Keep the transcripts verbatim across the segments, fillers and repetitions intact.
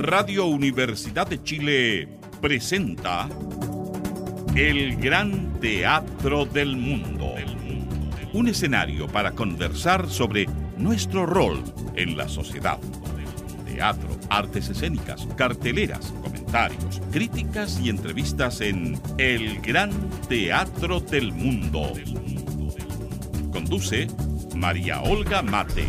Radio Universidad de Chile presenta El Gran Teatro del Mundo. Un escenario para conversar sobre nuestro rol en la sociedad. Teatro, artes escénicas, carteleras, comentarios, críticas y entrevistas en El Gran Teatro del Mundo. Conduce María Olga Mate.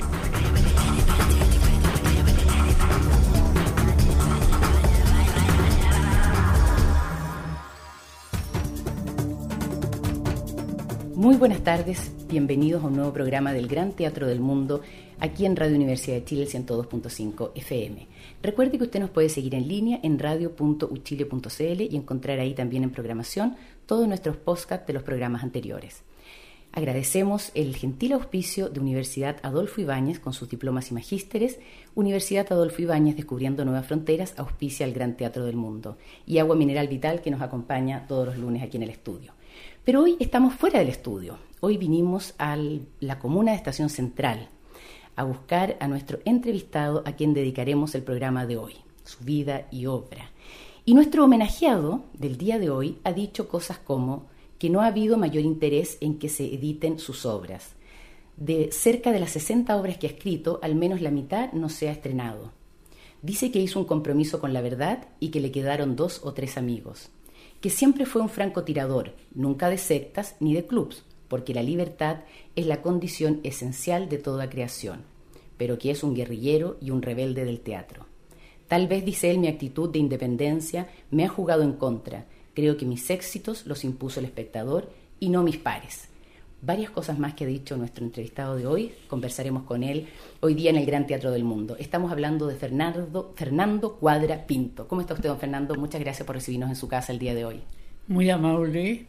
Muy buenas tardes, bienvenidos a un nuevo programa del Gran Teatro del Mundo, aquí en Radio Universidad de Chile, el ciento dos punto cinco F M. Recuerde que usted nos puede seguir en línea en radio punto u chile punto c l y encontrar ahí también en programación todos nuestros podcasts de los programas anteriores. Agradecemos el gentil auspicio de Universidad Adolfo Ibáñez con sus diplomas y magísteres. Universidad Adolfo Ibáñez, Descubriendo Nuevas Fronteras, auspicia el Gran Teatro del Mundo. Y Agua Mineral Vital, que nos acompaña todos los lunes aquí en el estudio. Pero hoy estamos fuera del estudio. Hoy vinimos a la comuna de Estación Central a buscar a nuestro entrevistado a quien dedicaremos el programa de hoy, su vida y obra. Y nuestro homenajeado del día de hoy ha dicho cosas como que no ha habido mayor interés en que se editen sus obras. De cerca de las sesenta obras que ha escrito, al menos la mitad no se ha estrenado. Dice que hizo un compromiso con la verdad y que le quedaron dos o tres amigos. Que siempre fue un francotirador, nunca de sectas ni de clubs, porque la libertad es la condición esencial de toda creación, pero que es un guerrillero y un rebelde del teatro. Tal vez, dice él, mi actitud de independencia me ha jugado en contra. Creo que mis éxitos los impuso el espectador y no mis pares. Varias cosas más que ha dicho nuestro entrevistado de hoy, conversaremos con él hoy día en el Gran Teatro del Mundo. Estamos hablando de Fernando, Fernando Cuadra Pinto. ¿Cómo está usted, don Fernando? Muchas gracias por recibirnos en su casa el día de hoy. Muy amable,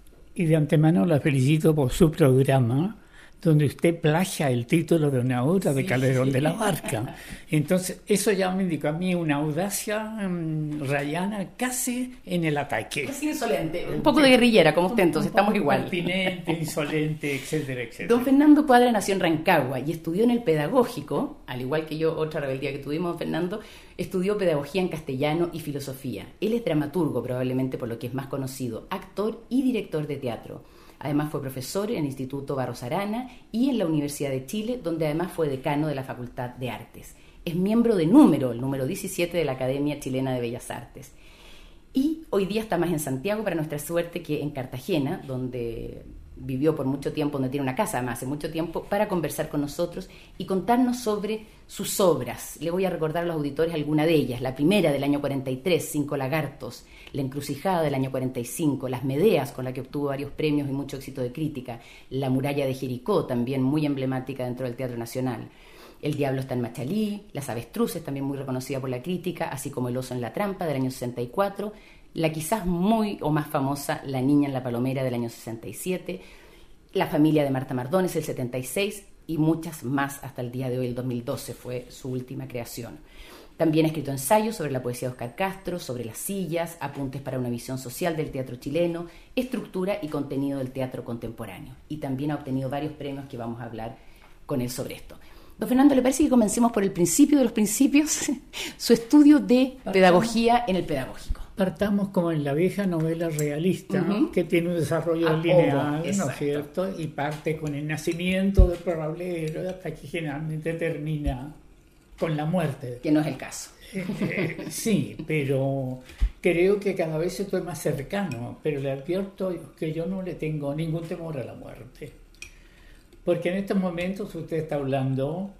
y de antemano la felicito por su programa, donde usted plagia el título de una obra de sí, Calderón sí. de la Barca. Entonces, eso ya me indicó a mí una audacia um, rayana casi en el ataque. Casi insolente, un poco de guerrillera, como usted, entonces estamos igual. Pertinente, insolente, etcétera, etcétera. Don Fernando Cuadra nació en Rancagua y estudió en el Pedagógico, al igual que yo, otra rebeldía que tuvimos, don Fernando, estudió Pedagogía en Castellano y Filosofía. Él es dramaturgo, probablemente por lo que es más conocido, actor y director de teatro. Además fue profesor en el Instituto Barros Arana y en la Universidad de Chile, donde además fue decano de la Facultad de Artes. Es miembro de Número, el número diecisiete de la Academia Chilena de Bellas Artes. Y hoy día está más en Santiago, para nuestra suerte, que en Cartagena, donde vivió por mucho tiempo, donde tiene una casa además hace mucho tiempo, para conversar con nosotros y contarnos sobre sus obras. Le voy a recordar a los auditores alguna de ellas. La primera del año cuarenta y tres, Cinco Lagartos. La Encrucijada del año cuarenta y cinco, Las Medeas, con la que obtuvo varios premios y mucho éxito de crítica, La Muralla de Jericó, también muy emblemática dentro del Teatro Nacional, El Diablo está en Machalí, Las Avestruces, también muy reconocida por la crítica, así como El Oso en la Trampa del año sesenta y cuatro, la quizás muy o más famosa La Niña en la Palomera del año sesenta y siete, La Familia de Marta Mardones el setenta y seis y muchas más hasta el día de hoy, el dos mil doce fue su última creación. También ha escrito ensayos sobre la poesía de Oscar Castro, sobre las sillas, apuntes para una visión social del teatro chileno, estructura y contenido del teatro contemporáneo. Y también ha obtenido varios premios que vamos a hablar con él sobre esto. Don Fernando, ¿le parece que comencemos por el principio de los principios? Su estudio de pedagogía en el pedagógico. Partamos como en la vieja novela realista, uh-huh. que tiene un desarrollo ah, lineal, oh, ¿no es cierto? Y parte con el nacimiento del tablero hasta que generalmente termina con la muerte. Que no es el caso. Eh, eh, sí, pero creo que cada vez estoy más cercano, pero le advierto que yo no le tengo ningún temor a la muerte. Porque en estos momentos usted está hablando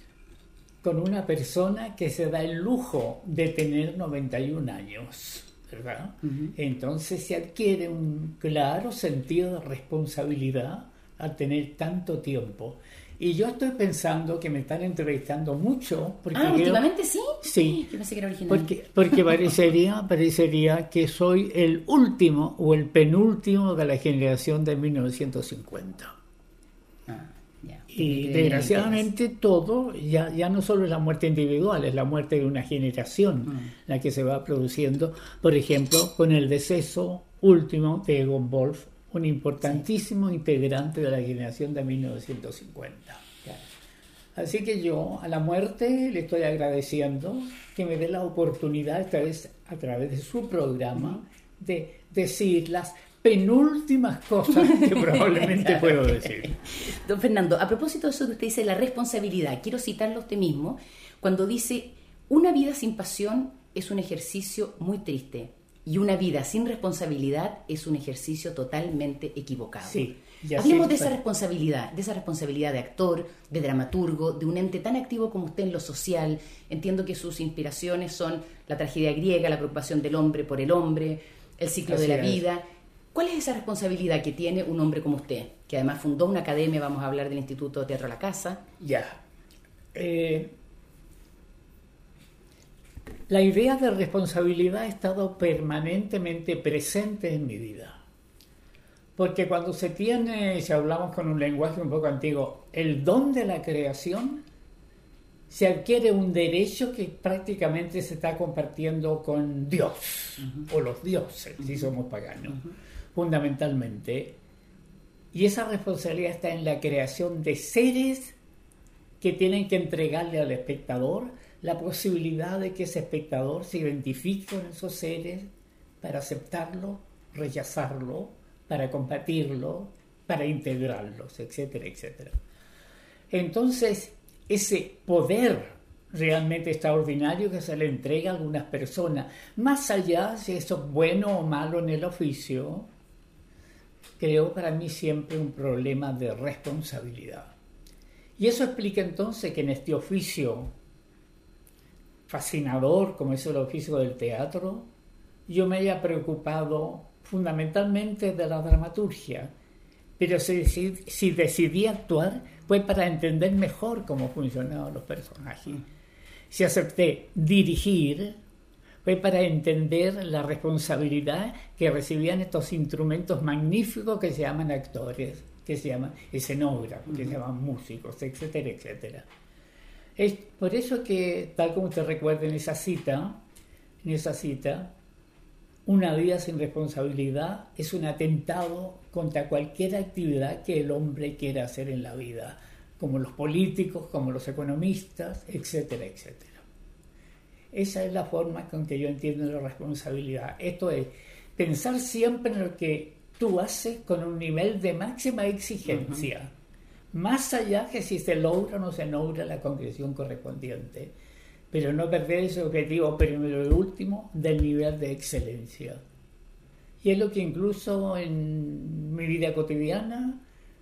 con una persona que se da el lujo de tener noventa y un años, ¿verdad? Uh-huh. Entonces se adquiere un claro sentido de responsabilidad al tener tanto tiempo. Y yo estoy pensando que me están entrevistando mucho. Porque ah, ¿últimamente sí? Sí. Yo pensé que era original. Porque, porque parecería, parecería que soy el último o el penúltimo de la generación de mil novecientos cincuenta. Ah, ya. Y desgraciadamente todo, ya, ya no solo es la muerte individual, es la muerte de una generación mm. la que se va produciendo. Por ejemplo, con el deceso último de Egon Wolf, un importantísimo sí. integrante de la generación de mil novecientos cincuenta. Claro. Así que yo a la muerte le estoy agradeciendo que me dé la oportunidad, esta vez a través de su programa, de decir las penúltimas cosas que probablemente puedo decir. Don Fernando, a propósito de eso que usted dice, la responsabilidad, quiero citarlo a usted mismo, cuando dice, una vida sin pasión es un ejercicio muy triste y una vida sin responsabilidad es un ejercicio totalmente equivocado. Sí. Hablemos de esa responsabilidad, de esa responsabilidad de actor, de dramaturgo, de un ente tan activo como usted en lo social. Entiendo que sus inspiraciones son la tragedia griega, la preocupación del hombre por el hombre, el ciclo Así de la es. vida. ¿Cuál es esa responsabilidad que tiene un hombre como usted, que además fundó una academia, vamos a hablar del Instituto Teatro La Casa? Ya. Eh, la idea de responsabilidad ha estado permanentemente presente en mi vida. Porque cuando se tiene, si hablamos con un lenguaje un poco antiguo, el don de la creación, se adquiere un derecho que prácticamente se está compartiendo con Dios, uh-huh. o los dioses, uh-huh. si somos paganos, uh-huh. fundamentalmente. Y esa responsabilidad está en la creación de seres que tienen que entregarle al espectador la posibilidad de que ese espectador se identifique con esos seres para aceptarlo, rechazarlo, para compartirlo, para integrarlos, etcétera, etcétera. Entonces, ese poder realmente extraordinario que se le entrega a algunas personas, más allá si eso es bueno o malo en el oficio, creo para mí siempre un problema de responsabilidad. Y eso explica entonces que en este oficio fascinador como es el oficio del teatro, yo me haya preocupado fundamentalmente de la dramaturgia, pero si, si, si decidí actuar fue para entender mejor cómo funcionaban los personajes. Si acepté dirigir fue para entender la responsabilidad que recibían estos instrumentos magníficos que se llaman actores, que se llaman escenógrafos, que se llaman músicos, etcétera, etcétera. Es por eso que, tal como usted recuerda en esa cita, en esa cita, una vida sin responsabilidad es un atentado contra cualquier actividad que el hombre quiera hacer en la vida, como los políticos, como los economistas, etcétera, etcétera. Esa es la forma con que yo entiendo la responsabilidad. Esto es pensar siempre en lo que tú haces con un nivel de máxima exigencia, uh-huh. más allá que si se logra o no se logra la concreción correspondiente, pero no perder ese objetivo primero y último del nivel de excelencia. Y es lo que incluso en mi vida cotidiana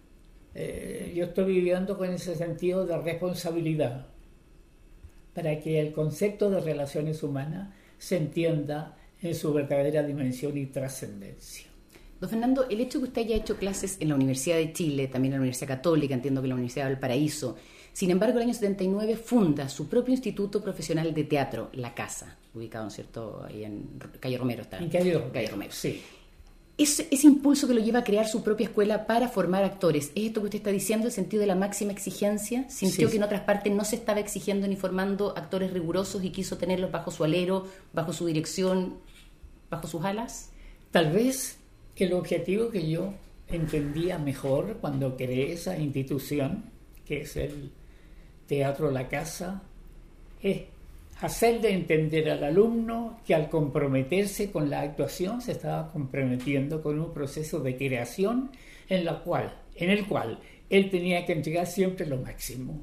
eh, yo estoy viviendo con ese sentido de responsabilidad, para que el concepto de relaciones humanas se entienda en su verdadera dimensión y trascendencia. Don Fernando, el hecho de que usted haya hecho clases en la Universidad de Chile, también en la Universidad Católica, entiendo que en la Universidad de Valparaíso, sin embargo, en el año setenta y nueve funda su propio Instituto Profesional de Teatro, La Casa, ubicado, ¿no es cierto?, ahí en Calle Romero. Está, en Calle Romero, Calle Romero. Sí. Ese, ese impulso que lo lleva a crear su propia escuela para formar actores, ¿es esto que usted está diciendo, el sentido de la máxima exigencia? ¿Sintió sí, que en otras partes no se estaba exigiendo ni formando actores rigurosos y quiso tenerlos bajo su alero, bajo su dirección, bajo sus alas? Tal vez el objetivo que yo entendía mejor cuando creé esa institución, que es el Teatro La Casa, es hacerle entender al alumno que al comprometerse con la actuación se estaba comprometiendo con un proceso de creación en, la cual, en el cual él tenía que entregar siempre lo máximo.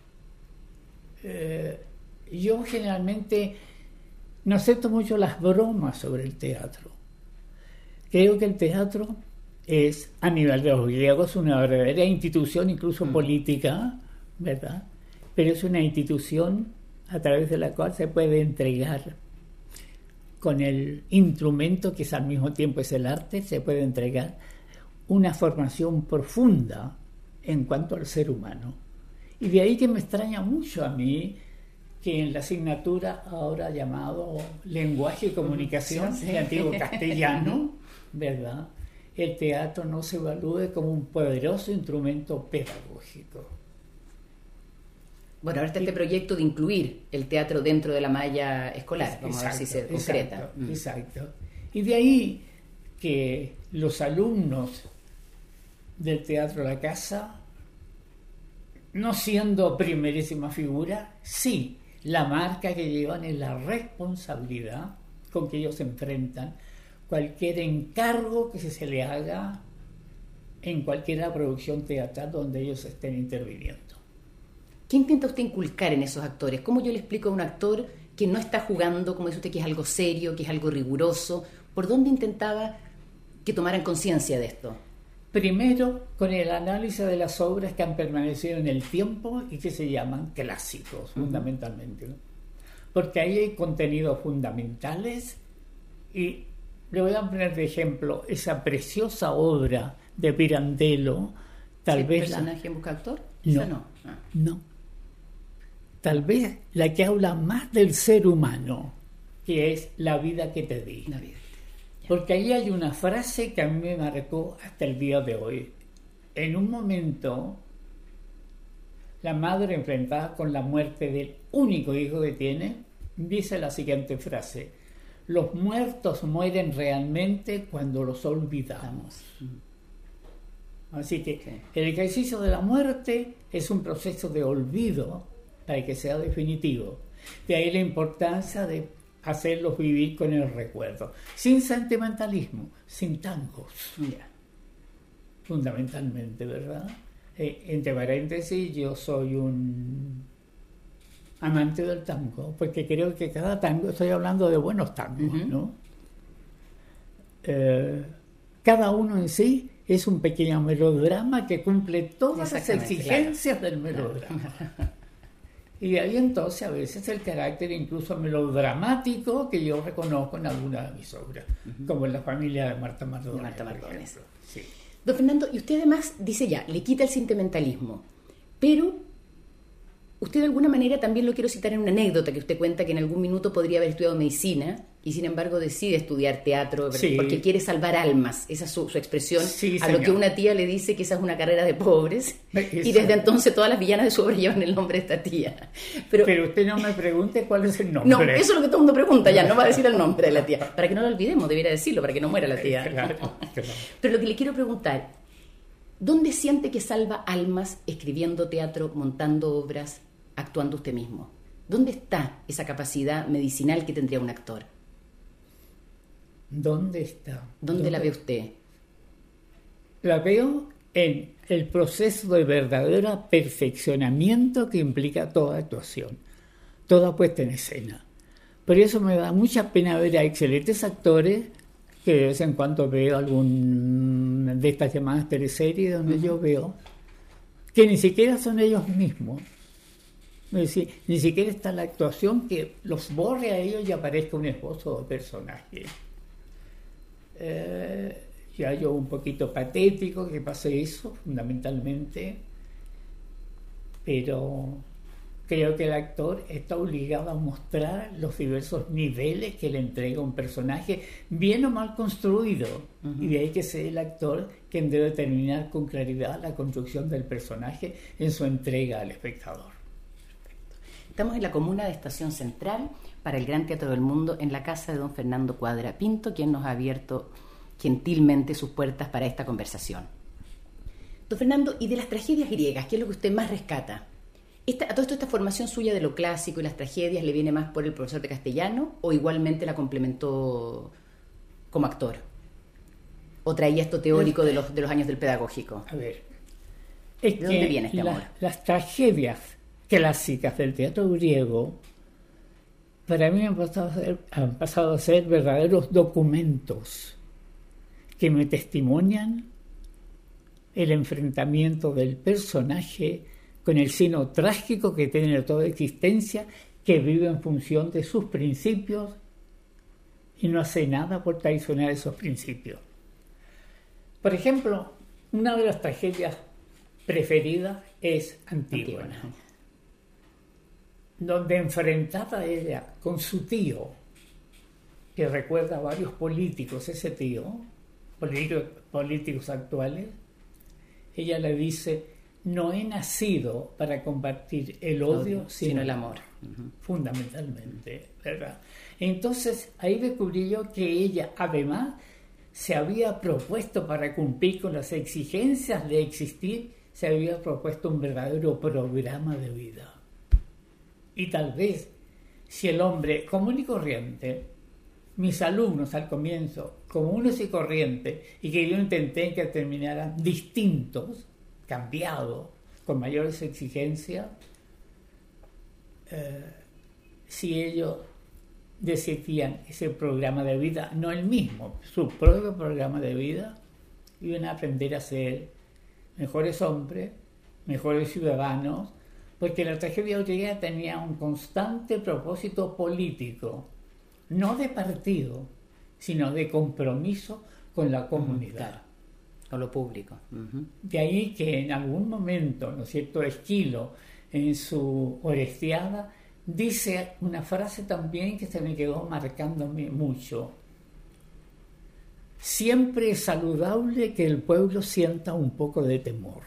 Eh, yo generalmente no acepto mucho las bromas sobre el teatro. Creo que el teatro es, a nivel de los griegos, una verdadera institución, incluso mm. política, ¿verdad? Pero es una institución a través de la cual se puede entregar con el instrumento que es al mismo tiempo es el arte, se puede entregar una formación profunda en cuanto al ser humano. Y de ahí que me extraña mucho a mí que en la asignatura ahora llamado lenguaje y comunicación, sí, sí. el antiguo castellano, ¿verdad?, el teatro no se evalúe como un poderoso instrumento pedagógico. Bueno, ahora está este proyecto de incluir el teatro dentro de la malla escolar, Exacto, vamos a ver si se concreta. Exacto, mm. exacto. Y de ahí que los alumnos del Teatro La Casa no siendo primerísima figura, sí, la marca que llevan es la responsabilidad con que ellos enfrentan cualquier encargo que se le haga en cualquier producción teatral donde ellos estén interviniendo. ¿Qué intenta usted inculcar en esos actores? ¿Cómo yo le explico a un actor que no está jugando, como dice usted, que es algo serio, que es algo riguroso? ¿Por dónde intentaba que tomaran conciencia de esto? Primero, con el análisis de las obras que han permanecido en el tiempo y que se llaman clásicos, uh-huh. fundamentalmente, ¿no? Porque ahí hay contenidos fundamentales y le voy a poner de ejemplo esa preciosa obra de Pirandello, tal ¿El vez personaje la... en busca de actor? No, no. Ah. no. Tal vez la que habla más del ser humano, que es La vida que te di. La vida. Porque ahí hay una frase que a mí me marcó hasta el día de hoy. En un momento, la madre, enfrentada con la muerte del único hijo que tiene, dice la siguiente frase: los muertos mueren realmente cuando los olvidamos. Así que sí. El ejercicio de la muerte es un proceso de olvido para que sea definitivo. De ahí la importancia de hacerlos vivir con el recuerdo, sin sentimentalismo, sin tangos, yeah. fundamentalmente, ¿verdad? Eh, entre paréntesis, yo soy un amante del tango, porque creo que cada tango, estoy hablando de buenos tangos, uh-huh. ¿no? Eh, cada uno en sí es un pequeño melodrama que cumple todas las exigencias claro. del melodrama. Y ahí entonces a veces el carácter incluso melodramático que yo reconozco en alguna de mis obras, uh-huh. como en La familia de Marta Mardones. Marta Mardones. Sí. Don Fernando, y usted además dice ya, le quita el sentimentalismo, pero usted de alguna manera, también lo quiero citar en una anécdota que usted cuenta, que en algún minuto podría haber estudiado medicina y sin embargo decide estudiar teatro sí. porque quiere salvar almas. Esa es su, su expresión, sí, a señor. Lo que una tía le dice que esa es una carrera de pobres. Eso. Y desde entonces todas las villanas de su obra llevan el nombre de esta tía. Pero, Pero usted no me pregunte cuál es el nombre. No, eso es lo que todo el mundo pregunta ya, no va a decir el nombre de la tía. Para que no lo olvidemos, debiera decirlo, para que no muera la tía. Claro, claro. Pero lo que le quiero preguntar, ¿dónde siente que salva almas escribiendo teatro, montando obras, actuando usted mismo? ¿Dónde está esa capacidad medicinal que tendría un actor? ¿Dónde está? ¿Dónde, ¿Dónde la ve usted? La veo en el proceso de verdadero perfeccionamiento que implica toda actuación, toda puesta en escena. Por eso me da mucha pena ver a excelentes actores que de vez en cuando veo algún de estas llamadas teleseries donde uh-huh. yo veo que ni siquiera son ellos mismos. Es decir, ni siquiera está la actuación que los borre a ellos y aparezca un esbozo de personaje. Eh, ya yo un poquito patético que pase eso, fundamentalmente, pero creo que el actor está obligado a mostrar los diversos niveles que le entrega un personaje, bien o mal construido, uh-huh. y de ahí que sea el actor quien debe determinar con claridad la construcción del personaje en su entrega al espectador. Estamos en la comuna de Estación Central para el Gran Teatro del Mundo, en la casa de don Fernando Cuadra Pinto, quien nos ha abierto gentilmente sus puertas para esta conversación. Don Fernando, y de las tragedias griegas, ¿qué es lo que usted más rescata? Esta, ¿A todo esto esta formación suya de lo clásico y las tragedias le viene más por el profesor de castellano o igualmente la complementó como actor? ¿O traía esto teórico de los, de los años del pedagógico? A ver, es ¿de dónde viene este la, amor? Las tragedias clásicas del teatro griego para mí han pasado a ser, han pasado a ser verdaderos documentos que me testimonian el enfrentamiento del personaje con el sino trágico que tiene toda existencia, que vive en función de sus principios y no hace nada por traicionar esos principios. Por ejemplo, una de las tragedias preferidas es Antígona, Antígona. donde enfrentada ella con su tío, que recuerda a varios políticos, ese tío, políticos, políticos actuales, ella le dice: no he nacido para combatir el odio, odio sino, sino el amor. Uh-huh. Fundamentalmente, ¿verdad? Entonces, ahí descubrí yo que ella, además, se había propuesto para cumplir con las exigencias de existir, se había propuesto un verdadero programa de vida. Y tal vez, si el hombre común y corriente, mis alumnos al comienzo, comunes y corrientes, y que yo intenté que terminaran distintos, cambiados, con mayores exigencias, eh, si ellos decidían ese programa de vida, no el mismo, su propio programa de vida, iban a aprender a ser mejores hombres, mejores ciudadanos, porque la tragedia griega tenía un constante propósito político, no de partido, sino de compromiso con la comunidad. Claro, con lo público. Uh-huh. De ahí que en algún momento, ¿no es cierto?, Esquilo, en su Orestiada, dice una frase también que se me quedó marcándome mucho. Siempre es saludable que el pueblo sienta un poco de temor.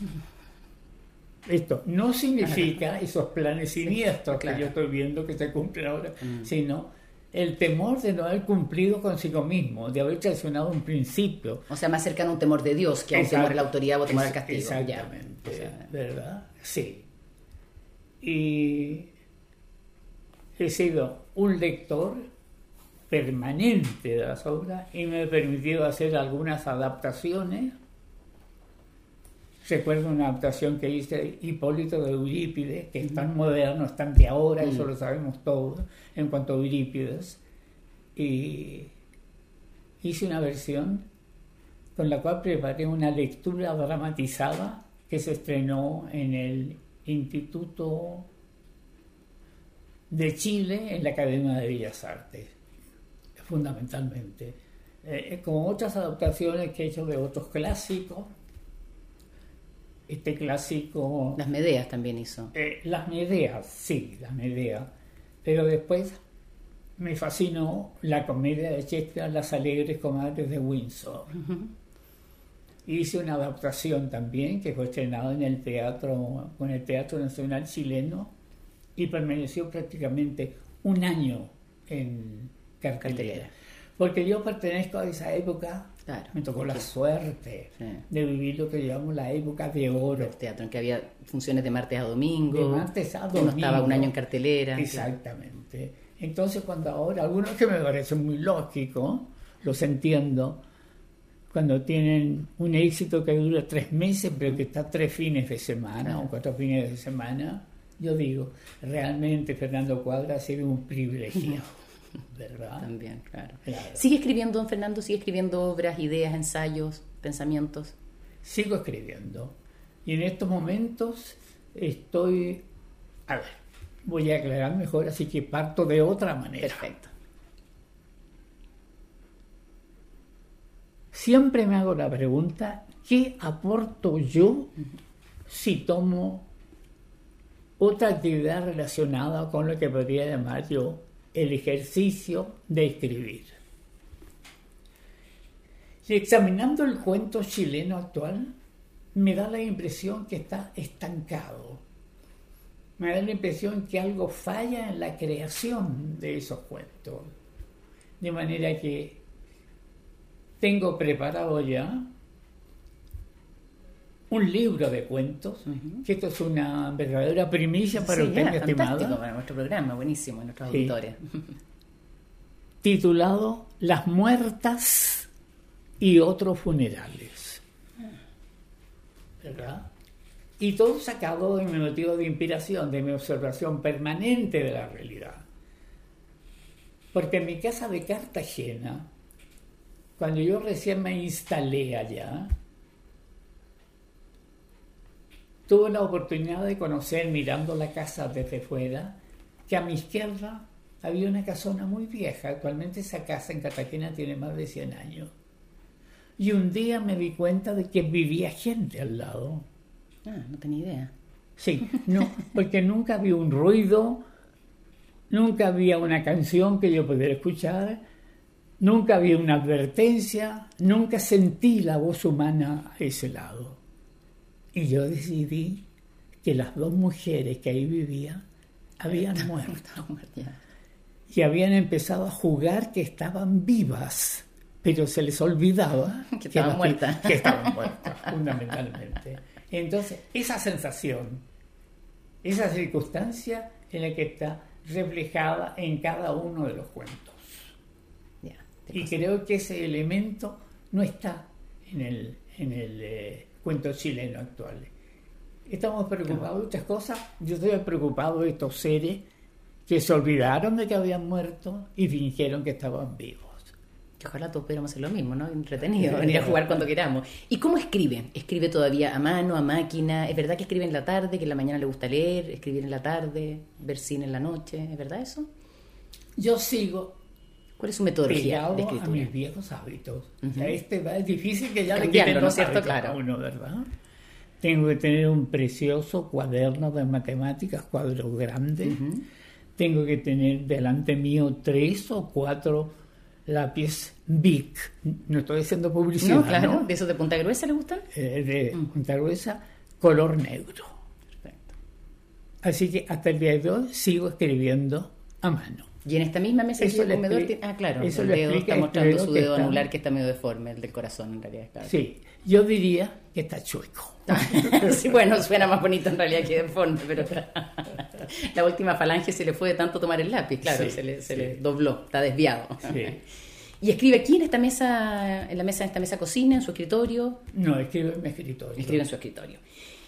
Esto no significa esos planes siniestros sí, claro. que yo estoy viendo que se cumplen ahora, mm. sino el temor de no haber cumplido consigo mismo, de haber traicionado un principio. O sea, más cercano a un temor de Dios que a un Exacto. temor a la autoridad o temor al castigo. Exactamente, o sea, ¿verdad? Sí. Y he sido un lector permanente de las obras y me he permitido hacer algunas adaptaciones. Recuerdo una adaptación que hice Hipólito de Eurípides, que es tan moderno, es tan de ahora, mm. eso lo sabemos todos en cuanto a Eurípides. Y hice una versión con la cual preparé una lectura dramatizada que se estrenó en el Instituto de Chile, en la Academia de Bellas Artes, fundamentalmente. Eh, como otras adaptaciones que he hecho de otros clásicos. Este clásico... Las Medeas también hizo. Eh, las Medeas, sí, las Medeas. Pero después me fascinó la comedia de Shakespeare, Las Alegres Comadres de Windsor. Uh-huh. Hice una adaptación también que fue estrenada en el teatro, con el Teatro Nacional Chileno y permaneció prácticamente un año en cartelera. cartelera. Porque yo pertenezco a esa época... Claro, me tocó la suerte sí. de vivir lo que llamamos la época de oro. El teatro, en que había funciones de martes a domingo. De martes a domingo. Uno estaba un año en cartelera. Exactamente. Claro. Entonces, cuando ahora, algunos que me parecen muy lógicos, los entiendo, cuando tienen un éxito que dura tres meses, pero que está tres fines de semana claro. o cuatro fines de semana, yo digo, realmente Fernando Cuadra ha sido un privilegiado. ¿Verdad? También, claro. claro. ¿Sigue escribiendo, don Fernando? ¿Sigue escribiendo obras, ideas, ensayos, pensamientos? Sigo escribiendo. Y en estos momentos estoy... A ver, voy a aclarar mejor, así que parto de otra manera. Perfecto. Siempre me hago la pregunta, ¿qué aporto yo uh-huh. si tomo otra actividad relacionada con lo que podría llamar yo el ejercicio de escribir? Y examinando el cuento chileno actual, me da la impresión que está estancado. Me da la impresión que algo falla en la creación de esos cuentos. De manera que tengo preparado ya un libro de cuentos, uh-huh. que esto es una verdadera primicia para sí, usted, ya, mi estimado. Para nuestro programa, buenísimo, nuestros sí. auditores. Titulado Las muertas y otros funerales. ¿Verdad? Y todo sacado de mi motivo de inspiración, de mi observación permanente de la realidad. Porque en mi casa de Cartagena, cuando yo recién me instalé allá, tuve la oportunidad de conocer, mirando la casa desde fuera, que a mi izquierda había una casona muy vieja. Actualmente esa casa en Cartagena tiene más de cien años. Y un día me di cuenta de que vivía gente al lado. Ah, no tenía idea. Sí, no, porque nunca había un ruido, nunca había una canción que yo pudiera escuchar, nunca había una advertencia, nunca sentí la voz humana a ese lado. Y yo decidí que las dos mujeres que ahí vivían habían muerto. Y habían empezado a jugar que estaban vivas, pero se les olvidaba que estaban muertas. Que estaban muertas, fundamentalmente. Entonces, esa sensación, esa circunstancia es la que está reflejada en cada uno de los cuentos. Ya, y creo que ese elemento no está en el, en el eh, cuento chileno actual. Estamos preocupados de otras cosas. Yo estoy preocupado de estos seres que se olvidaron de que habían muerto y fingieron que estaban vivos. Que ojalá todos pudiéramos hacer lo mismo, ¿no? Entretenido, venir a jugar cuando queramos. ¿Y cómo escribe? ¿Escribe todavía a mano, a máquina? ¿Es verdad que escribe en la tarde, que en la mañana le gusta leer, escribir en la tarde, ver cine en la noche? ¿Es verdad eso? Yo sigo ¿Cuál es su metodología de escritura? A mis viejos hábitos. Uh-huh. O sea, este va, es difícil que ya le quiten los hábitos claro. a uno, ¿verdad? Tengo que tener un precioso cuaderno de matemáticas, cuadro grande. Uh-huh. Tengo que tener delante mío tres o cuatro lápiz Bic. No estoy haciendo publicidad, no, claro. ¿no? ¿De esos de punta gruesa le gustan? Eh, de uh-huh. punta gruesa, color negro. Perfecto. Así que hasta el día de hoy sigo escribiendo a mano. Y en esta misma mesa eso del comedor tiene... Ah, claro, eso el dedo está mostrando su dedo está... anular que está medio deforme, el del corazón en realidad. Claro. Sí, yo diría que está chueco. Sí, bueno, suena más bonito en realidad que deforme, pero la última falange se le fue de tanto tomar el lápiz, claro, sí, se, le, se sí. le dobló, está desviado. Sí. ¿Y escribe aquí en esta mesa, en la mesa, en esta mesa cocina, en su escritorio? No, escribe en mi escritorio. Escribe en su escritorio.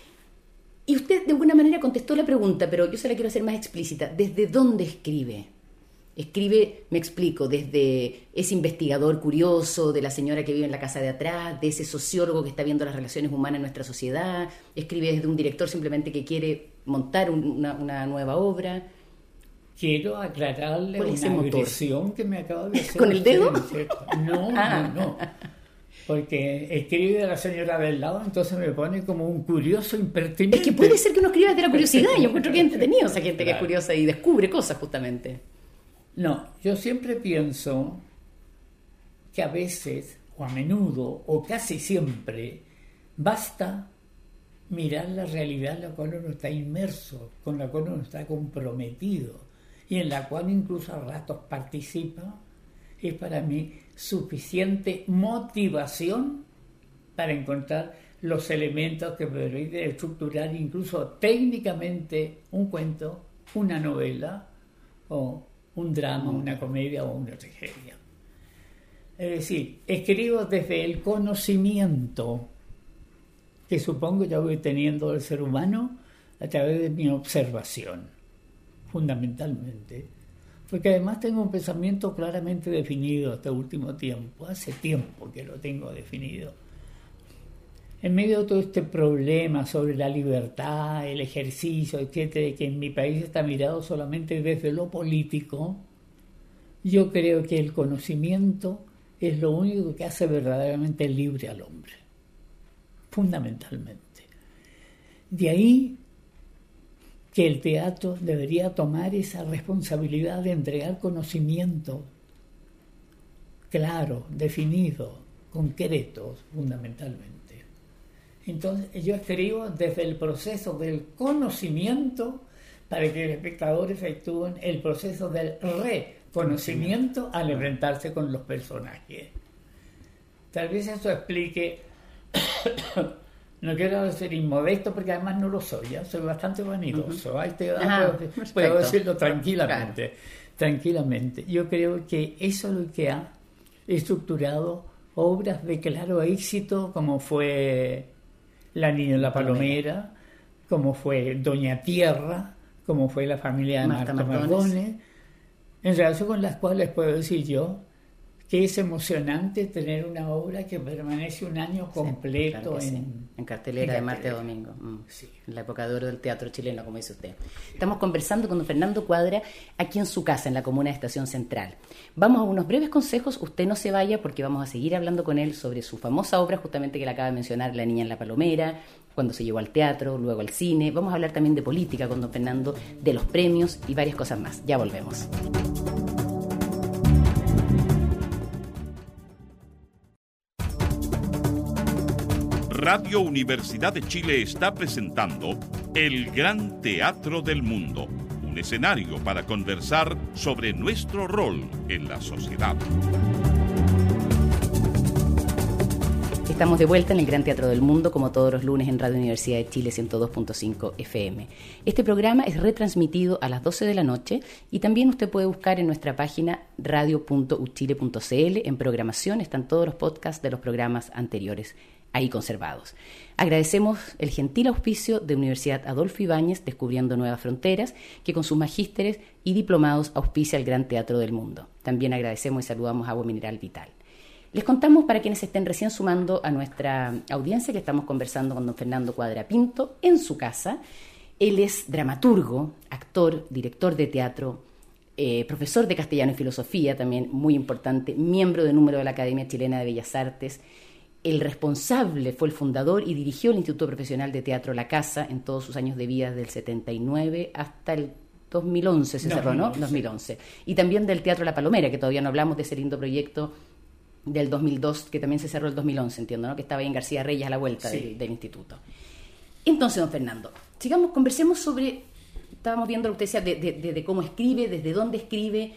Y usted de alguna manera contestó la pregunta, pero yo se la quiero hacer más explícita. ¿Desde dónde escribe? Escribe, me explico, desde ese investigador curioso de la señora que vive en la casa de atrás, de ese sociólogo que está viendo las relaciones humanas en nuestra sociedad, escribe desde un director simplemente que quiere montar un, una, una nueva obra. Quiero aclararle una agresión que me acaba de hacer. ¿Con el dedo? No, ah. no, no. Porque escribe de la señora del lado, entonces me pone como un curioso impertinente. Es que puede ser que uno escriba desde la curiosidad. Yo encuentro que es entretenido esa gente claro. que es curiosa y descubre cosas justamente. No, yo siempre pienso que a veces, o a menudo, o casi siempre, basta mirar la realidad en la cual uno está inmerso, con la cual uno está comprometido, y en la cual incluso a ratos participa, es para mí suficiente motivación para encontrar los elementos que me permiten estructurar incluso técnicamente un cuento, una novela o un drama, una comedia o una tragedia. Es decir, escribo desde el conocimiento que supongo ya voy teniendo del ser humano a través de mi observación, fundamentalmente. Porque además tengo un pensamiento claramente definido este último tiempo, hace tiempo que lo tengo definido. En medio de todo este problema sobre la libertad, el ejercicio, etcétera, que en mi país está mirado solamente desde lo político, yo creo que el conocimiento es lo único que hace verdaderamente libre al hombre, fundamentalmente. De ahí que el teatro debería tomar esa responsabilidad de entregar conocimiento claro, definido, concretos, fundamentalmente. Entonces yo escribo desde el proceso del conocimiento para que el espectador efectúe el proceso del reconocimiento al enfrentarse con los personajes. Tal vez eso explique, no quiero ser inmodesto porque además no lo soy, ¿ya? Soy bastante vanidoso, uh-huh. Ahí te da, Ajá, puedo, puedo decirlo tranquilamente, claro. tranquilamente. Yo creo que eso es lo que ha estructurado obras de claro éxito como fue La Niña en la Palomera, como fue Doña Tierra, como fue La Familia de Marta, Marta Mardones, en relación con las cuales puedo decir yo que es emocionante tener una obra que permanece un año completo sí, claro en, sí. en cartelera en de martes a domingo, mm. sí. en la época de oro del teatro chileno, como dice usted. Estamos conversando con don Fernando Cuadra aquí en su casa, en la comuna de Estación Central. Vamos a unos breves consejos, usted no se vaya porque vamos a seguir hablando con él sobre su famosa obra, justamente que le acaba de mencionar, La Niña en la Palomera, cuando se llevó al teatro, luego al cine. Vamos a hablar también de política con don Fernando, de los premios y varias cosas más. Ya volvemos. Radio Universidad de Chile está presentando El Gran Teatro del Mundo, un escenario para conversar sobre nuestro rol en la sociedad. Estamos de vuelta en el Gran Teatro del Mundo, como todos los lunes en Radio Universidad de Chile ciento dos punto cinco F M. Este programa es retransmitido a las doce de la noche y también usted puede buscar en nuestra página radio punto u chile punto c l. En programación están todos los podcasts de los programas anteriores ahí conservados. Agradecemos el gentil auspicio de Universidad Adolfo Ibáñez, Descubriendo Nuevas Fronteras, que con sus magísteres y diplomados auspicia el Gran Teatro del Mundo. También agradecemos y saludamos a Agua Mineral Vital. Les contamos, para quienes estén recién sumando a nuestra audiencia, que estamos conversando con don Fernando Cuadra Pinto en su casa. Él es dramaturgo, actor, director de teatro, eh, profesor de castellano y filosofía, también muy importante, miembro de número de la Academia Chilena de Bellas Artes. El responsable, fue el fundador y dirigió el Instituto Profesional de Teatro La Casa en todos sus años de vida, del setenta y nueve hasta el dos mil once se cerró, ¿no? dos mil once. Y también del Teatro La Palomera, que todavía no hablamos de ese lindo proyecto del dos mil dos, que también se cerró el dos mil once, entiendo, ¿no? Que estaba ahí en García Reyes a la vuelta sí. del, del instituto. Entonces, don Fernando, sigamos, conversemos sobre, estábamos viendo lo que usted decía, de, de, de cómo escribe, desde dónde escribe.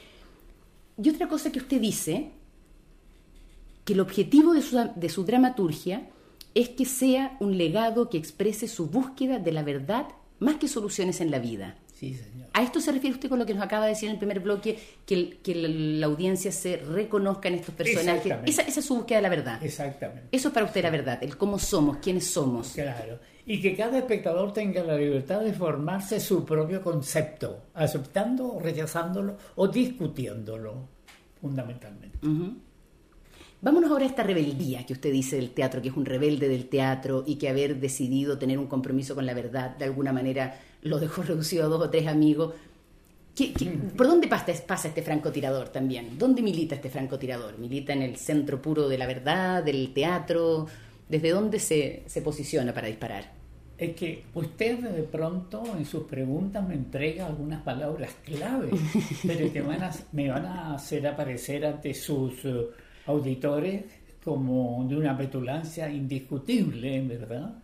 Y otra cosa que usted dice, que el objetivo de su, de su dramaturgia es que sea un legado que exprese su búsqueda de la verdad más que soluciones en la vida. Sí, señor. ¿A esto se refiere usted con lo que nos acaba de decir en el primer bloque, que, el, que la, la audiencia se reconozca en estos personajes? Esa, esa es su búsqueda de la verdad. Exactamente. Eso es para usted la verdad, el cómo somos, quiénes somos. Claro. Y que cada espectador tenga la libertad de formarse su propio concepto, aceptando o rechazándolo o discutiéndolo, fundamentalmente. Uh-huh. Vámonos ahora a esta rebeldía que usted dice del teatro, que es un rebelde del teatro y que haber decidido tener un compromiso con la verdad, de alguna manera lo dejó reducido a dos o tres amigos. ¿Qué, qué, ¿Por dónde pasa, pasa este francotirador también? ¿Dónde milita este francotirador? ¿Milita en el centro puro de la verdad, del teatro? ¿Desde dónde se, se posiciona para disparar? Es que usted de pronto en sus preguntas me entrega algunas palabras clave, pero que van a, me van a hacer aparecer ante sus uh, auditores como de una petulancia indiscutible, ¿verdad?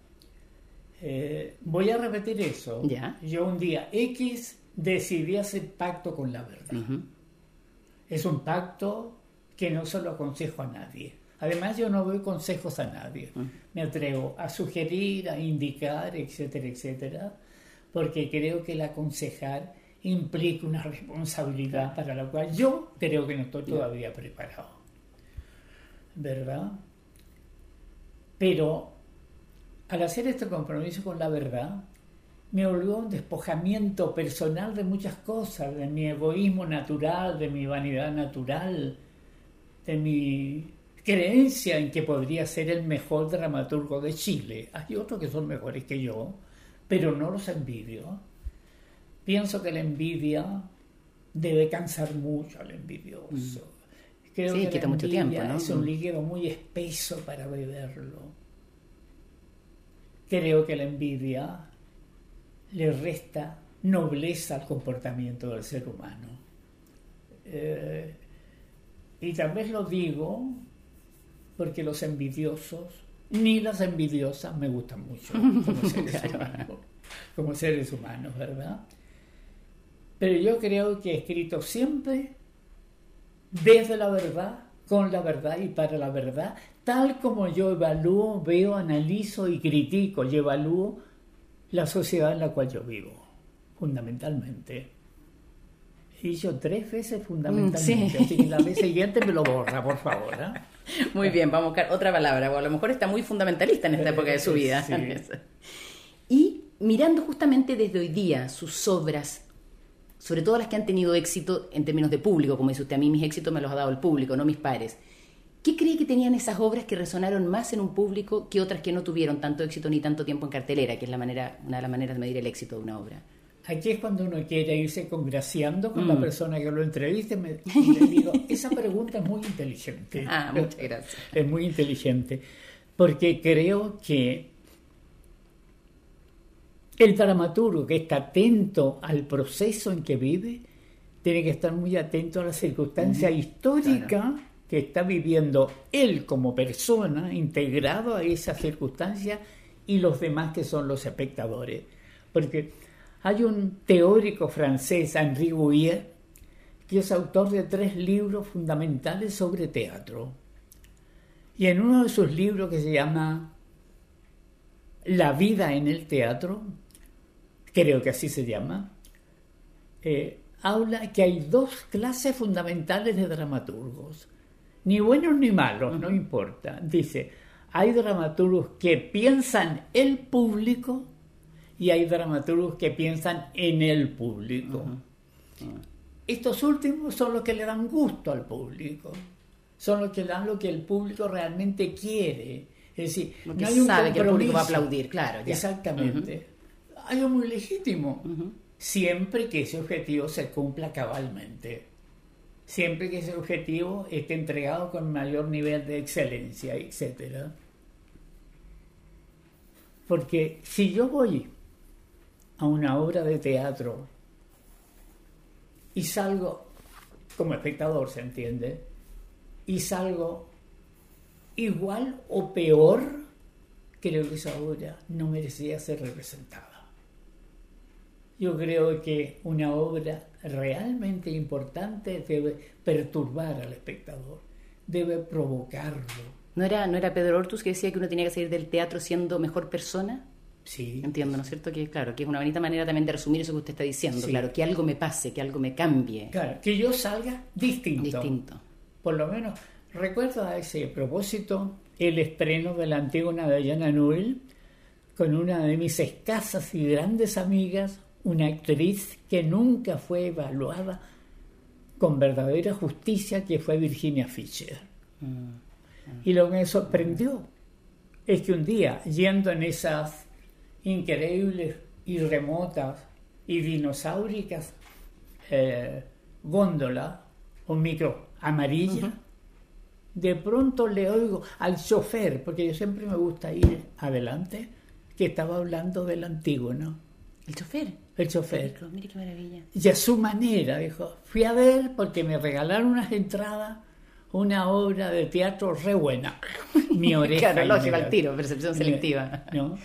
Eh, voy a repetir eso. ¿Ya? Yo un día X decidí hacer pacto con la verdad. Uh-huh. Es un pacto que no se lo aconsejo a nadie. Además, yo no doy consejos a nadie. Uh-huh. Me atrevo a sugerir, a indicar, etcétera, etcétera, porque creo que el aconsejar implica una responsabilidad para la cual yo creo que no estoy todavía preparado, ¿verdad? Pero al hacer este compromiso con la verdad, me volvió un despojamiento personal de muchas cosas, de mi egoísmo natural, de mi vanidad natural, de mi creencia en que podría ser el mejor dramaturgo de Chile. Hay otros que son mejores que yo, pero no los envidio. Pienso que la envidia debe cansar mucho al envidioso. Mm. Creo sí, que quita la mucho tiempo, ¿no? Es un líquido muy espeso para beberlo. Creo que la envidia le resta nobleza al comportamiento del ser humano. Eh, y tal vez lo digo porque los envidiosos, ni las envidiosas, me gustan mucho como seres humanos, como seres humanos, ¿verdad? Pero yo creo que he escrito siempre desde la verdad, con la verdad y para la verdad, tal como yo evalúo, veo, analizo y critico y evalúo la sociedad en la cual yo vivo, fundamentalmente. He dicho tres veces fundamentalmente, sí. Así que la vez siguiente me lo borra, por favor, ¿eh? Muy bien, vamos a buscar otra palabra, o a lo mejor está muy fundamentalista en esta época de su vida. Sí. Y mirando justamente desde hoy día sus obras, sobre todo las que han tenido éxito en términos de público, como dice usted, a mí mis éxitos me los ha dado el público, no mis pares. ¿Qué cree que tenían esas obras que resonaron más en un público que otras que no tuvieron tanto éxito ni tanto tiempo en cartelera, que es la manera, una de las maneras de medir el éxito de una obra? Aquí es cuando uno quiere irse congraciando con mm. la persona que lo entreviste me, y le digo, esa pregunta es muy inteligente. Ah, muchas gracias. Es muy inteligente, porque creo que el dramaturgo que está atento al proceso en que vive tiene que estar muy atento a la circunstancia mm. histórica, claro, que está viviendo él como persona, integrado a esa circunstancia, y los demás que son los espectadores. Porque hay un teórico francés, Henri Gouillet, que es autor de tres libros fundamentales sobre teatro. Y en uno de sus libros que se llama La vida en el teatro, creo que así se llama, eh, habla que hay dos clases fundamentales de dramaturgos, ni buenos ni malos, uh-huh. no importa. Dice, hay dramaturgos que piensan el público y hay dramaturgos que piensan en el público. Uh-huh. Uh-huh. Estos últimos son los que le dan gusto al público, son los que dan lo que el público realmente quiere. Es decir, porque no hay un sabe que el público va a compromiso. aplaudir, claro. Ya. Exactamente. Uh-huh. Algo muy legítimo, uh-huh. siempre que ese objetivo se cumpla cabalmente, siempre que ese objetivo esté entregado con mayor nivel de excelencia, etcétera. Porque si yo voy a una obra de teatro y salgo como espectador, ¿se entiende? Y salgo igual o peor, creo que esa obra no merecía ser representada. Yo creo que una obra realmente importante debe perturbar al espectador, debe provocarlo. ¿No era, ¿No era Pedro Hortus que decía que uno tenía que salir del teatro siendo mejor persona? Sí. Entiendo, ¿no es cierto? Que claro, que es una bonita manera también de resumir eso que usted está diciendo. Sí. Claro, que algo me pase, que algo me cambie. Claro, que yo salga distinto. Distinto. Por lo menos, recuerdo a ese propósito el estreno de la Antígona de Jana Null con una de mis escasas y grandes amigas, una actriz que nunca fue evaluada con verdadera justicia, que fue Virginia Fisher. Mm, mm. Y lo que me sorprendió es que un día, yendo en esas increíbles y remotas y dinosauricas eh, góndolas o micro amarilla, uh-huh. de pronto le oigo al chofer, porque yo siempre me gusta ir adelante, que estaba hablando del Antígona. ¿El chofer? El chofer. Mire, mire qué maravilla. Y a su manera, dijo, fui a ver porque me regalaron unas entradas, una obra de teatro re buena. Mi oreja. Claro, lógico, al tiro, percepción selectiva. ¿No?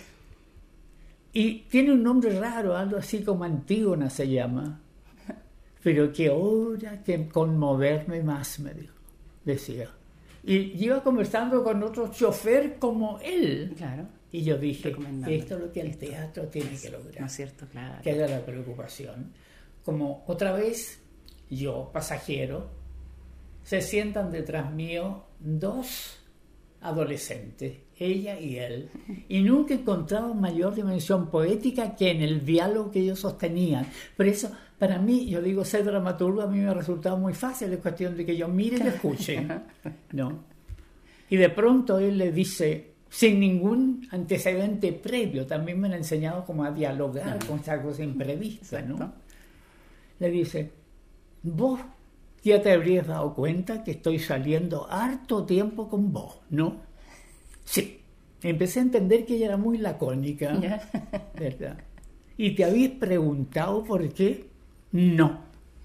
Y tiene un nombre raro, algo así como Antígona se llama. Pero qué obra, que conmoverme más, me dijo, decía. Y iba conversando con otro chofer como él. Claro. Y yo dije, esto es lo que el teatro tiene que lograr. ¿No es cierto? Claro. Que haya la preocupación. Como otra vez, yo, pasajero, se sientan detrás mío dos adolescentes, ella y él, y nunca he encontrado mayor dimensión poética que en el diálogo que ellos sostenían. Por eso, para mí, yo digo, ser dramaturgo a mí me ha resultado muy fácil, es cuestión de que yo mire y escuche, ¿no? Y de pronto él le dice, sin ningún antecedente previo, también me han enseñado como a dialogar con esa cosa imprevista, ¿no? Le dice, vos ya te habrías dado cuenta que estoy saliendo harto tiempo con vos, ¿no? Sí. Empecé a entender que ella era muy lacónica, ¿verdad? ¿Y te habías preguntado por qué? No.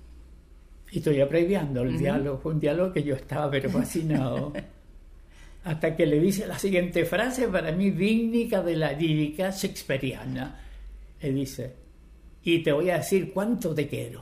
Y estoy abreviando el uh-huh. diálogo, fue un diálogo que yo estaba pero fascinado. Hasta que le dice la siguiente frase, para mí digna de la lírica shakespeariana. Le dice, y te voy a decir cuánto te quiero.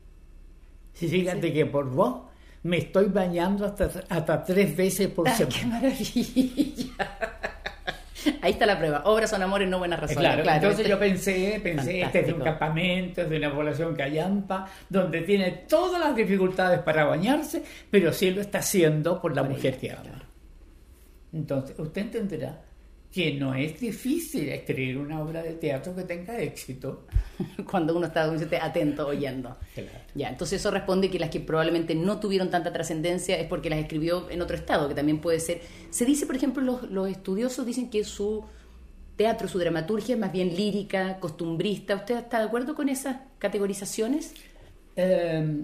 Fíjate sí. que por vos me estoy bañando hasta, hasta tres veces por ah, semana. ¡Qué maravilla! Ahí está la prueba. Obras son amores, no buenas razones. Claro, claro entonces este... yo pensé, pensé este es de un campamento, es de una población callampa, donde tiene todas las dificultades para bañarse, pero sí lo está haciendo por la por mujer ella, que ama. Claro. Entonces, usted entenderá que no es difícil escribir una obra de teatro que tenga éxito. Cuando uno está atento, oyendo. Claro. Ya, entonces eso responde que las que probablemente no tuvieron tanta trascendencia es porque las escribió en otro estado, que también puede ser. Se dice, por ejemplo, los, los estudiosos dicen que su teatro, su dramaturgia es más bien lírica, costumbrista. ¿Usted está de acuerdo con esas categorizaciones? Eh,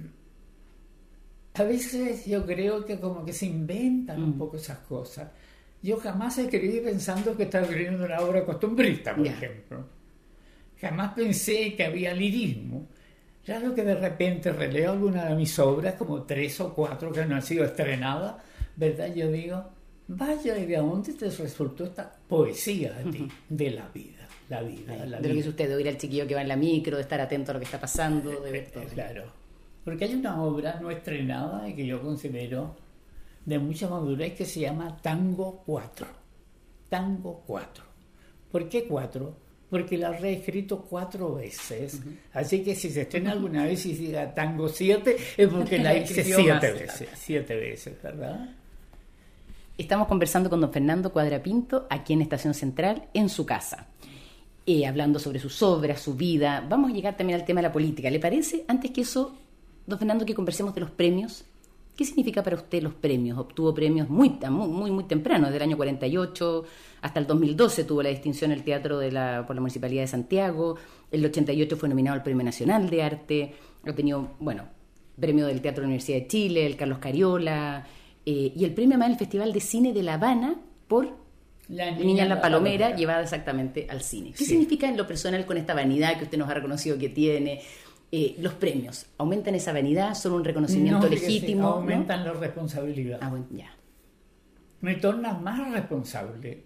a veces yo creo que como que se inventan mm. un poco esas cosas. Yo jamás escribí pensando que estaba escribiendo una obra costumbrista, por yeah. ejemplo. Jamás pensé que había lirismo. Claro que de repente releo alguna de mis obras, como tres o cuatro que no han sido estrenadas, ¿verdad? Yo digo, vaya, ¿y de dónde te resultó esta poesía de ti? Uh-huh. De la vida, la vida, Ay, la de vida. De lo que dice usted, de oír al chiquillo que va en la micro, de estar atento a lo que está pasando, de ver todo. Claro, porque hay una obra no estrenada y que yo considero de mucha madurez que se llama Tango cuatro. Tango cuatro. ¿Por qué cuatro? Porque la he reescrito cuatro veces. Uh-huh. Así que si se estrena alguna vez y diga Tango siete, es porque la hice siete veces. Siete veces, ¿verdad? Estamos conversando con don Fernando Cuadrapinto, aquí en Estación Central, en su casa. Eh, hablando sobre sus obras, su vida. Vamos a llegar también al tema de la política. ¿Le parece? Antes que eso, don Fernando, que conversemos de los premios. ¿Qué significa para usted los premios? Obtuvo premios muy, muy, muy, muy temprano, desde el año cuarenta y ocho hasta el dos mil doce tuvo la distinción el teatro de la, por la Municipalidad de Santiago. El ochenta y ocho fue nominado al Premio Nacional de Arte. Ha tenido, bueno, premio del Teatro de la Universidad de Chile, el Carlos Cariola, eh, y el premio más del Festival de Cine de La Habana por La Niña, Niña en la, la Palomera, Palomera, llevada exactamente al cine. ¿Qué sí. significa en lo personal con esta vanidad que usted nos ha reconocido que tiene? Eh, los premios, ¿aumentan esa vanidad? ¿Son un reconocimiento no, legítimo? Sí, aumentan ¿no? la responsabilidad. Ah, bueno, ya. Me torna más responsable.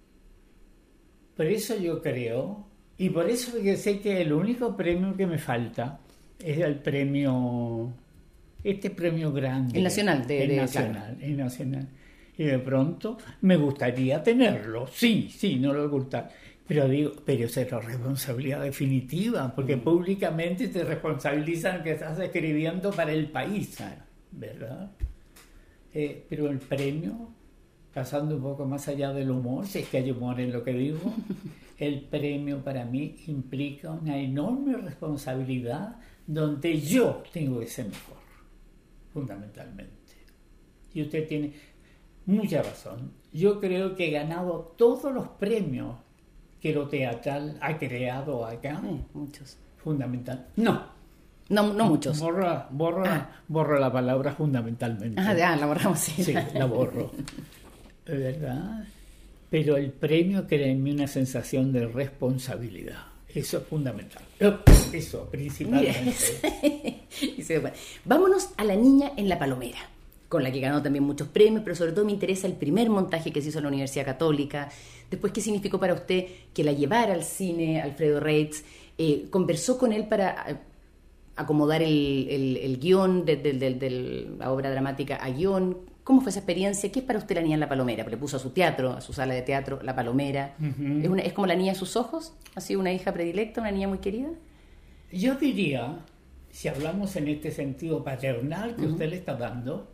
Por eso yo creo, y por eso que sé que el único premio que me falta es el premio, este premio grande. El nacional. De, el de, nacional, claro. el nacional. Y de pronto me gustaría tenerlo, sí, sí, no lo voy a ocultar. Pero digo, pero esa es la responsabilidad definitiva, porque mm. públicamente te responsabilizan que estás escribiendo para el país, ¿verdad? Eh, pero el premio, pasando un poco más allá del humor, si es que hay humor en lo que digo, el premio para mí implica una enorme responsabilidad donde yo tengo que ser mejor, fundamentalmente. Y usted tiene mucha razón. Yo creo que he ganado todos los premios que lo teatral ha creado acá. Sí, muchos. Fundamental. No. No, no muchos. Borra, borra, ah. borra la palabra fundamentalmente. Ah, ya, la borramos, sí. Sí, la borro. ¿Verdad? Pero el premio crea en mí una sensación de responsabilidad. Eso es fundamental. Eso, principalmente. Mira, vámonos a La Niña en la Palomera, con la que ganó también muchos premios, pero sobre todo me interesa el primer montaje que se hizo en la Universidad Católica. Después, ¿qué significó para usted que la llevara al cine Alfredo Reitz? Eh, ¿Conversó con él para acomodar el, el, el guión de, de, de, de la obra dramática a guión? ¿Cómo fue esa experiencia? ¿Qué es para usted La Niña en la Palomera? Le puso a su teatro, a su sala de teatro, La Palomera. Uh-huh. ¿Es, una, ¿Es como la niña de sus ojos? ¿Ha sido una hija predilecta, una niña muy querida? Yo diría, si hablamos en este sentido paternal que uh-huh. usted le está dando,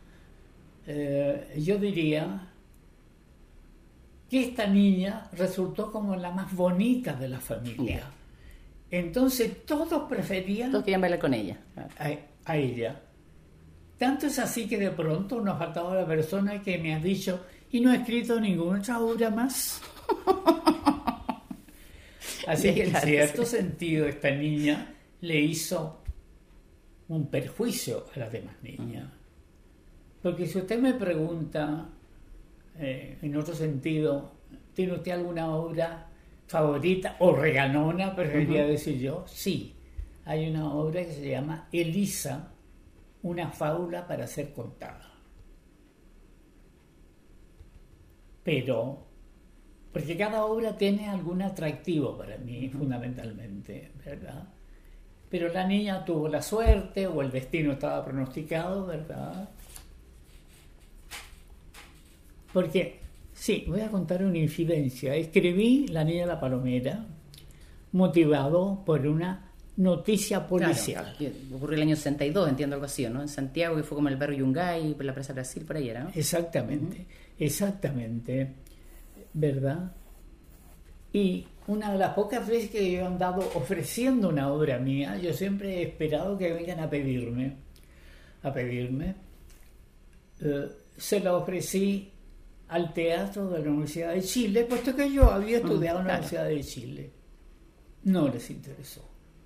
eh, yo diría que esta niña resultó como la más bonita de la familia. Yeah. Entonces todos preferían... Todos querían bailar con ella. Claro. A, a ella. Tanto es así que de pronto nos ha faltado la persona que me ha dicho, y no he escrito ninguna otra obra más. Así que en cierto sentido esta niña le hizo un perjuicio a las demás niñas. Porque si usted me pregunta, eh, en otro sentido, ¿tiene usted alguna obra favorita o regalona, preferiría uh-huh. decir yo? Sí, hay una obra que se llama Elisa, una fábula para ser contada. Pero, porque cada obra tiene algún atractivo para mí, uh-huh. fundamentalmente, ¿verdad? Pero la niña tuvo la suerte, o el destino estaba pronosticado, ¿verdad? Porque, sí, voy a contar una infidencia. Escribí La Niña de la Palomera motivado por una noticia policial. Claro, ocurrió el año sesenta y dos, entiendo, algo así, ¿no? En Santiago, que fue como el barrio Yungay, por la Plaza Brasil, por ahí era, ¿no? Exactamente, uh-huh. exactamente, ¿verdad? Y una de las pocas veces que yo he andado ofreciendo una obra mía, yo siempre he esperado que vengan a pedirme, a pedirme. Eh, se la ofrecí al Teatro de la Universidad de Chile, puesto que yo había estudiado uh, en la claro. Universidad de Chile. No les interesó.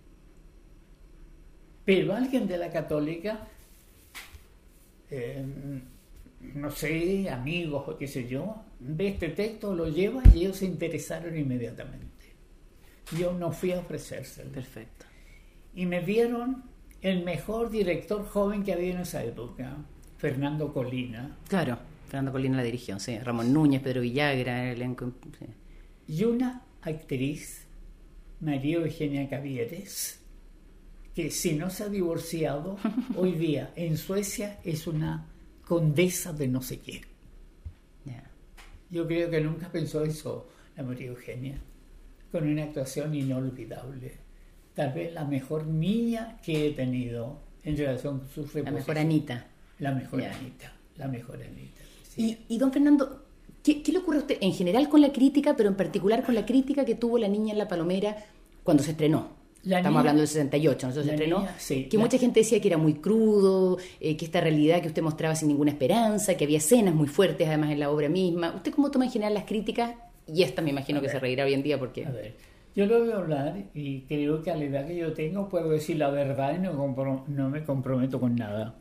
Pero alguien de la Católica, eh, no sé, amigos o qué sé yo, ve este texto, lo lleva y ellos se interesaron inmediatamente. Yo no fui a ofrecérselo. Perfecto. Y me dieron el mejor director joven que había en esa época, Fernando Colina. Claro, Fernando Colina la dirigió, sí. Ramón Núñez, Pedro Villagra, el elenco. Sí. Y una actriz, María Eugenia Cavieres, que si no se ha divorciado, hoy día en Suecia es una condesa de no sé qué. Yeah. Yo creo que nunca pensó eso la María Eugenia, con una actuación inolvidable. Tal vez la mejor niña que he tenido en relación con sus reposiciones. La mejor Anita. La mejor Yeah. Anita, la mejor Anita. Sí. Y, y don Fernando, ¿qué, ¿qué le ocurre a usted en general con la crítica, pero en particular con la crítica que tuvo La Niña en la Palomera cuando se estrenó? La Estamos niña, hablando del sesenta y ocho, ¿no? Se la estrenó. niña, sí, que la, mucha gente decía que era muy crudo, eh, que esta realidad que usted mostraba sin ninguna esperanza, que había escenas muy fuertes además en la obra misma. ¿Usted cómo toma en general las críticas? Y esta me imagino A que ver, se reirá hoy en día porque... A ver, yo lo voy a hablar y creo que a la edad que yo tengo puedo decir la verdad y no, compro, no me comprometo con nada.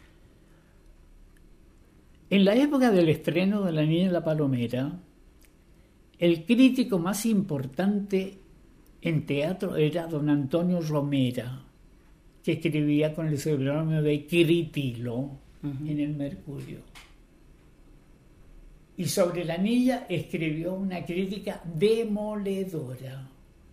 En la época del estreno de La Niña en la Palomera, el crítico más importante en teatro era don Antonio Romera, que escribía con el seudónimo de Critilo uh-huh. en el Mercurio. Y sobre La Niña escribió una crítica demoledora.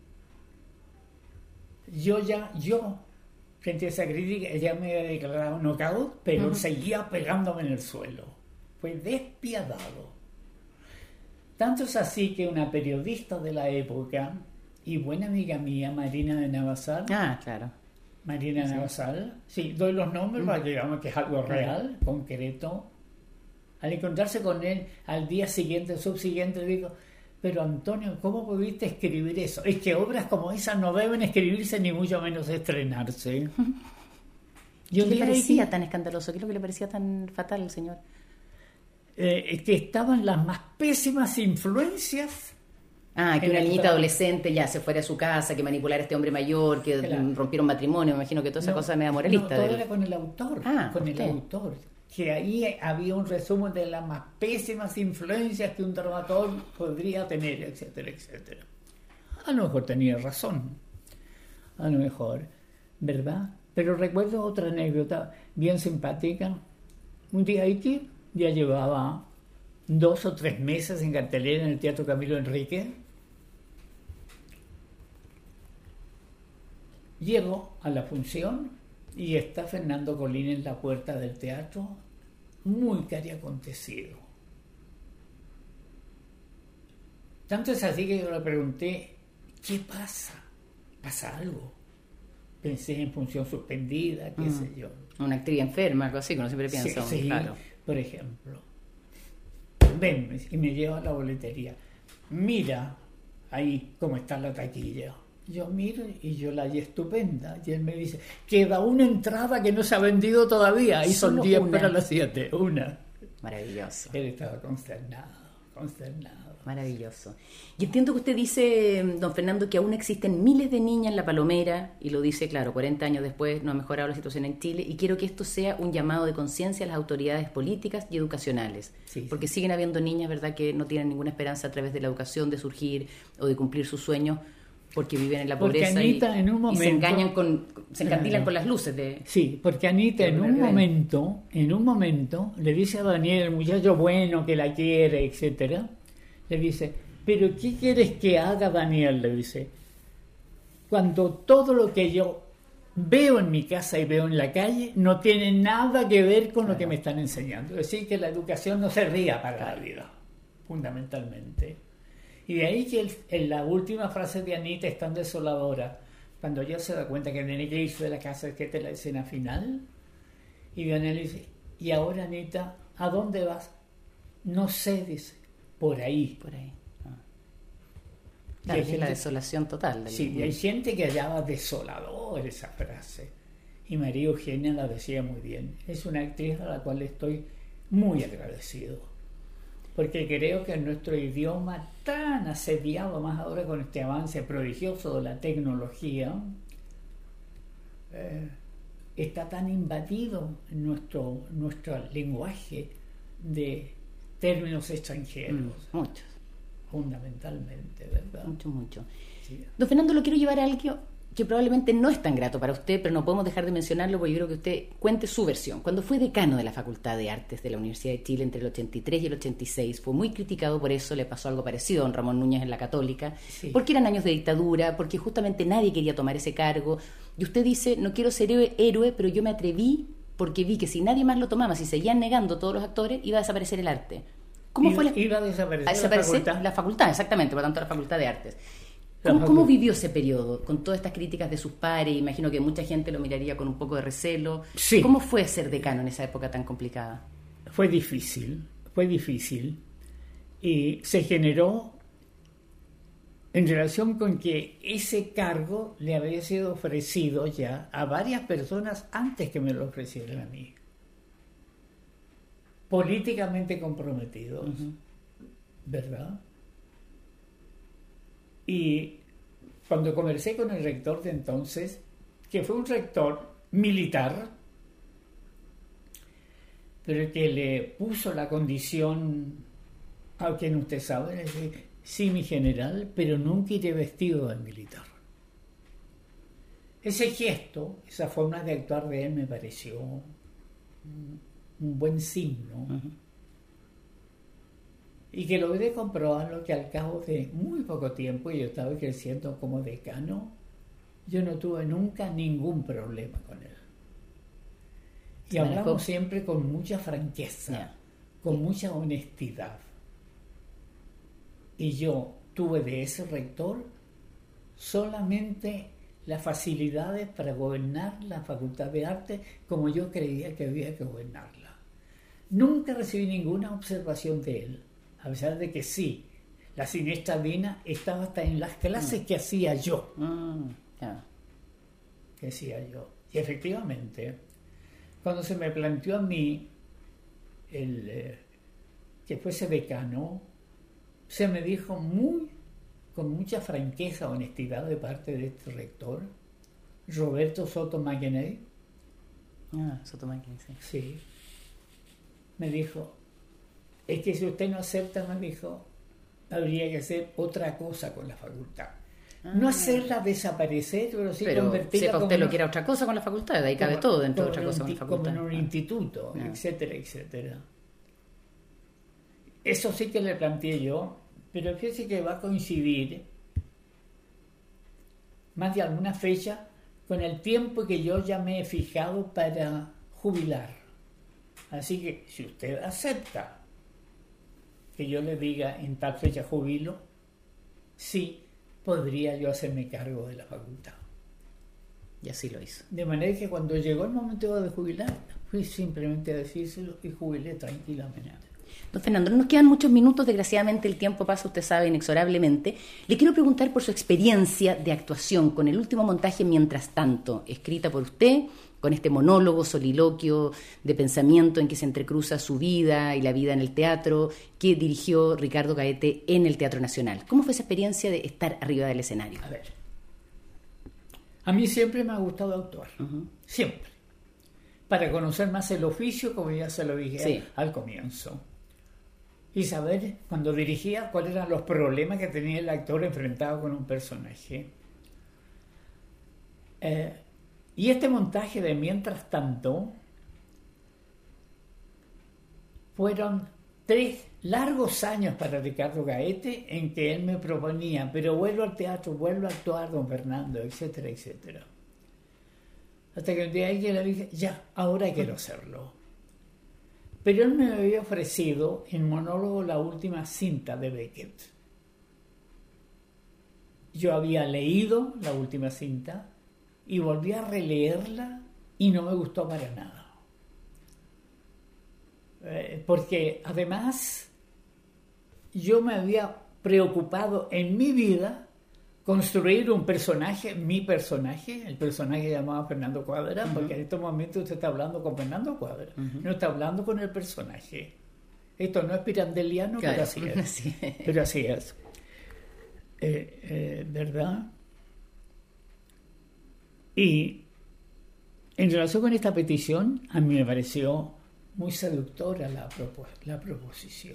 Yo ya, yo, frente a esa crítica, ya me había declarado knockout, pero uh-huh. seguía pegándome en el suelo. Fue despiadado. Tanto es así que una periodista de la época y buena amiga mía, Marina de Navasal. Ah, claro. Marina sí. Navasal. Sí, doy los nombres para que digamos que es algo real, uh-huh. concreto. Al encontrarse con él al día siguiente, el subsiguiente, digo, pero Antonio, ¿cómo pudiste escribir eso? Es que obras como esas no deben escribirse ni mucho menos estrenarse. Yo ¿Qué le parecía que, tan escandaloso? ¿Qué es lo que le parecía tan fatal al señor? Eh, que estaban las más pésimas influencias. Ah, que una niñita adolescente ya se fuera a su casa, que manipulara a este hombre mayor, que claro. rompiera un matrimonio, me imagino que toda esa no, cosa media moralista. No, todo del... era con el autor, ah, con usted. el autor. Que ahí había un resumen de las más pésimas influencias que un dramaturgo podría tener, etcétera, etcétera. A lo mejor tenía razón, a lo mejor, ¿verdad? Pero recuerdo otra anécdota bien simpática. Un día aquí ya llevaba dos o tres meses en cartelera en el Teatro Camilo Enrique. Llego a la función y está Fernando Colín en la puerta del teatro, muy cari acontecido. Tanto es así que yo le pregunté, ¿qué pasa? ¿Pasa algo? Pensé en función suspendida, qué mm, sé yo. Una actriz enferma, algo así, que uno siempre piensa. Sí, sí, claro. Por ejemplo. Ven, y me lleva a la boletería. Mira ahí cómo está la taquilla. Yo miro y yo la hallé estupenda. Y él me dice, queda una entrada que no se ha vendido todavía. Y son diez para las siete. Una. Maravilloso. Él estaba consternado, consternado. Maravilloso. Y entiendo que usted dice, don Fernando, que aún existen miles de niñas en La Palomera, y lo dice, claro, cuarenta años después no ha mejorado la situación en Chile, y quiero que esto sea un llamado de conciencia a las autoridades políticas y educacionales, sí, porque sí. siguen habiendo niñas, ¿verdad?, que no tienen ninguna esperanza a través de la educación de surgir o de cumplir sus sueños, porque viven en la porque pobreza Anita, y, en un momento, y se engañan con, se encandilan claro. con las luces de... Sí, porque Anita en un momento, en un momento, le dice a Daniel, el muchacho bueno que la quiere, etcétera, le dice, pero ¿qué quieres que haga, Daniel? Le dice, cuando todo lo que yo veo en mi casa y veo en la calle no tiene nada que ver con claro. lo que me están enseñando. Es decir, que la educación no servía para claro. la vida, fundamentalmente. Y de ahí que el, en la última frase de Anita es tan desoladora, cuando ella se da cuenta que tiene que irse de la casa, es que esta es la escena final, y Daniel dice, y ahora Anita, ¿a dónde vas? No sé, dice, por ahí. Por ahí. Ah. Claro, es gente, la desolación total. Del sí, mundo. Y hay gente que hallaba desolador esa frase, y María Eugenia la decía muy bien. Es una actriz a la cual estoy muy agradecido. Porque creo que nuestro idioma tan asediado, más ahora con este avance prodigioso de la tecnología, eh, está tan invadido en nuestro, nuestro lenguaje de términos extranjeros. Mm, muchos. Fundamentalmente, ¿verdad? Mucho, mucho. Sí. Don Fernando, lo quiero llevar a algo que probablemente no es tan grato para usted, pero no podemos dejar de mencionarlo porque yo creo que usted cuente su versión. Cuando fue decano de la Facultad de Artes de la Universidad de Chile entre el ochenta y tres y el ochenta y seis, fue muy criticado por eso, le pasó algo parecido a don Ramón Núñez en la Católica, sí. porque eran años de dictadura, porque justamente nadie quería tomar ese cargo, y usted dice, no quiero ser héroe, pero yo me atreví porque vi que si nadie más lo tomaba, si seguían negando todos los actores, iba a desaparecer el arte. ¿Cómo iba, fue la, iba a desaparecer, a desaparecer la facultad? La facultad, exactamente, por lo tanto la Facultad de Artes. ¿Cómo, ¿Cómo vivió ese periodo con todas estas críticas de sus pares? Imagino que mucha gente lo miraría con un poco de recelo. Sí. ¿Cómo fue ser decano en esa época tan complicada? Fue difícil, fue difícil. Y se generó en relación con que ese cargo le había sido ofrecido ya a varias personas antes que me lo ofrecieran a mí. Políticamente comprometidos, uh-huh. ¿verdad? Y cuando conversé con el rector de entonces, que fue un rector militar, pero que le puso la condición a quien usted sabe, decir, sí, mi general, pero nunca iré vestido de militar. Ese gesto, esa forma de actuar de él me pareció un, un buen signo. Uh-huh. Y que logré comprobarlo que al cabo de muy poco tiempo, yo estaba creciendo como decano, yo no tuve nunca ningún problema con él. Y ¿Se hablamos manejó? Siempre con mucha franqueza, yeah. con mucha honestidad. Y yo tuve de ese rector solamente las facilidades para gobernar la Facultad de Arte como yo creía que había que gobernarla. Nunca recibí ninguna observación de él. A pesar de que sí, la siniestra Dina estaba hasta en las clases mm. que hacía yo. Mm, yeah. Que hacía yo. Y efectivamente, cuando se me planteó a mí el, eh, que fuese decano, se me dijo muy, con mucha franqueza, honestidad de parte de este rector, Roberto Soto Magueney. Ah, Soto Magueney, sí. Sí. Me dijo, es que si usted no acepta, me dijo, habría que hacer otra cosa con la facultad. Ah, no hacerla desaparecer, pero sí pero convertirla sepa como usted una, lo que era otra cosa con la facultad, de ahí cabe todo dentro de otra cosa con la facultad. Como en un ah. instituto, ah. etcétera, etcétera. Eso sí que le planteé yo, pero fíjese que va a coincidir más de alguna fecha con el tiempo que yo ya me he fijado para jubilar. Así que si usted acepta que yo le diga en tal fecha jubilo, sí, podría yo hacerme cargo de la facultad. Y así lo hizo. De manera que cuando llegó el momento de jubilar, fui simplemente a decírselo y jubilé tranquilamente. Don Fernando, no nos quedan muchos minutos, desgraciadamente el tiempo pasa, usted sabe, inexorablemente. Le quiero preguntar por su experiencia de actuación con el último montaje Mientras Tanto, escrita por usted, con este monólogo, soliloquio de pensamiento en que se entrecruza su vida y la vida en el teatro, que dirigió Ricardo Gaete en el Teatro Nacional. ¿Cómo fue esa experiencia de estar arriba del escenario? A ver, a mí siempre me ha gustado actuar, uh-huh. siempre, para conocer más el oficio, como ya se lo dije sí. al comienzo, y saber, cuando dirigía, cuáles eran los problemas que tenía el actor enfrentado con un personaje. Eh, Y este montaje de Mientras Tanto fueron tres largos años para Ricardo Gaete en que él me proponía, pero vuelvo al teatro, vuelvo a actuar, don Fernando, etcétera, etcétera. Hasta que un día alguien le dije, ya, ahora quiero hacerlo. Pero él me había ofrecido en monólogo la última cinta de Beckett. Yo había leído la última cinta y volví a releerla y no me gustó para nada. Eh, porque además yo me había preocupado en mi vida construir un personaje, mi personaje, el personaje llamado Fernando Cuadra, uh-huh. porque en estos momentos usted está hablando con Fernando Cuadra, uh-huh. no está hablando con el personaje. Esto no es pirandeliano, claro, pero así es. Así es. Pero así es. Eh, eh, ¿Verdad? Y en relación con esta petición, a mí me pareció muy seductora la, propos- la proposición.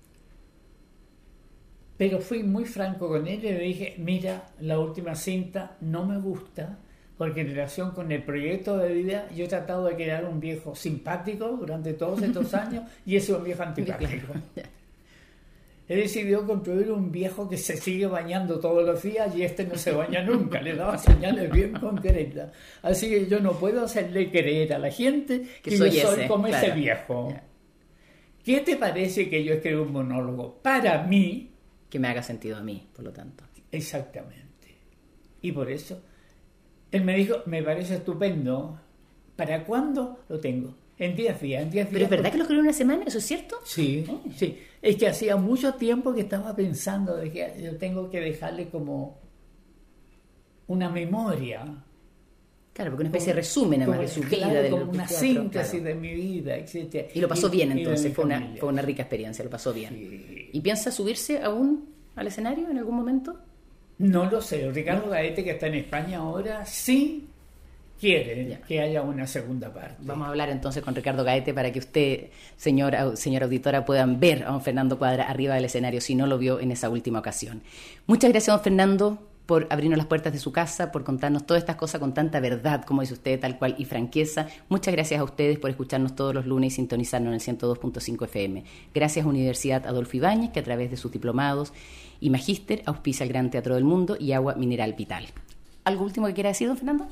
Pero fui muy franco con él y le dije, mira, la última cinta no me gusta, porque en relación con el proyecto de vida, yo he tratado de crear un viejo simpático durante todos estos años y ese es un viejo antipático. he decidido construir un viejo que se sigue bañando todos los días y este no se baña nunca, le daba señales bien concretas. Así que yo no puedo hacerle creer a la gente que, que soy yo soy ese, como claro. ese viejo. Yeah. ¿Qué te parece que yo escribo un monólogo para mí? Que me haga sentido a mí, por lo tanto. Exactamente. Y por eso, él me dijo, me parece estupendo. ¿Para cuándo lo tengo? En diez días, en diez días. ¿Pero es verdad porque... que lo escribió en una semana? ¿Eso es cierto? Sí, oh. sí. Es que hacía mucho tiempo que estaba pensando de que yo tengo que dejarle como una memoria. Claro, porque una especie como, de resumen además de su claro, vida. Como una teatro, síntesis claro. de mi vida, etcétera. Y lo pasó bien y, entonces, y fue, una, fue una rica experiencia, lo pasó bien. Sí. ¿Y piensa subirse aún al escenario en algún momento? No lo sé. Ricardo ¿No? Gaete, que está en España ahora, sí quiere ya. que haya una segunda parte. Vamos a hablar entonces con Ricardo Gaete para que usted, señora, señora auditora, puedan ver a don Fernando Cuadra arriba del escenario si no lo vio en esa última ocasión. Muchas gracias, don Fernando, por abrirnos las puertas de su casa, por contarnos todas estas cosas con tanta verdad, como dice usted, tal cual, y franqueza. Muchas gracias a ustedes por escucharnos todos los lunes y sintonizarnos en el ciento dos punto cinco F M. Gracias a Universidad Adolfo Ibáñez, que a través de sus diplomados y magíster auspicia el Gran Teatro del Mundo y Agua Mineral Vital. ¿Algo último que quiera decir, don Fernando?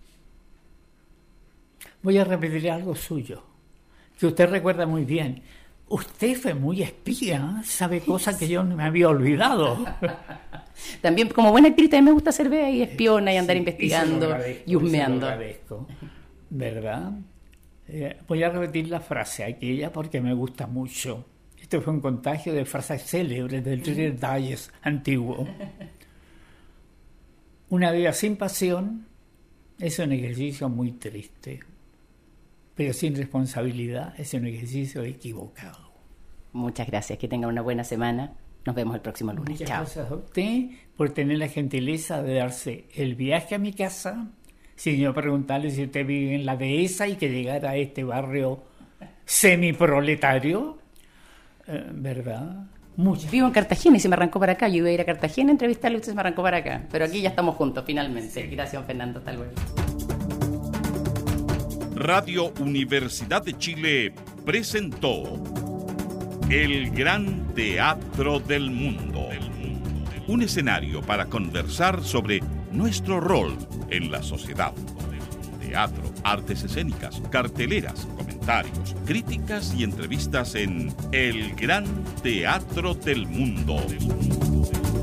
Voy a repetir algo suyo, que usted recuerda muy bien. Usted fue muy espía, sabe cosas que yo no me había olvidado. También, como buena actriz, también me gusta ser vea y espiona y andar sí, investigando y, y husmeando. ¿Verdad? Eh, voy a repetir la frase aquella porque me gusta mucho. Esto fue un contagio de frases célebres del Reader's Digest antiguo. Una vida sin pasión es un ejercicio muy triste, pero sin responsabilidad es un ejercicio equivocado. Muchas gracias, que tengan una buena semana. Nos vemos el próximo lunes. Muchas Chao. gracias a usted por tener la gentileza de darse el viaje a mi casa, sin yo preguntarle si usted vive en la dehesa y que llegara a este barrio semiproletario, eh, ¿verdad? Muchas. Vivo en Cartagena y se me arrancó para acá. Yo iba a ir a Cartagena a entrevistarle y usted se me arrancó para acá. Pero aquí ya estamos juntos, finalmente. Sí. Gracias, don Fernando. Hasta luego. Radio Universidad de Chile presentó El Gran Teatro del Mundo. Un escenario para conversar sobre nuestro rol en la sociedad. Teatro, artes escénicas, carteleras, comentarios, críticas y entrevistas en El Gran Teatro del Mundo.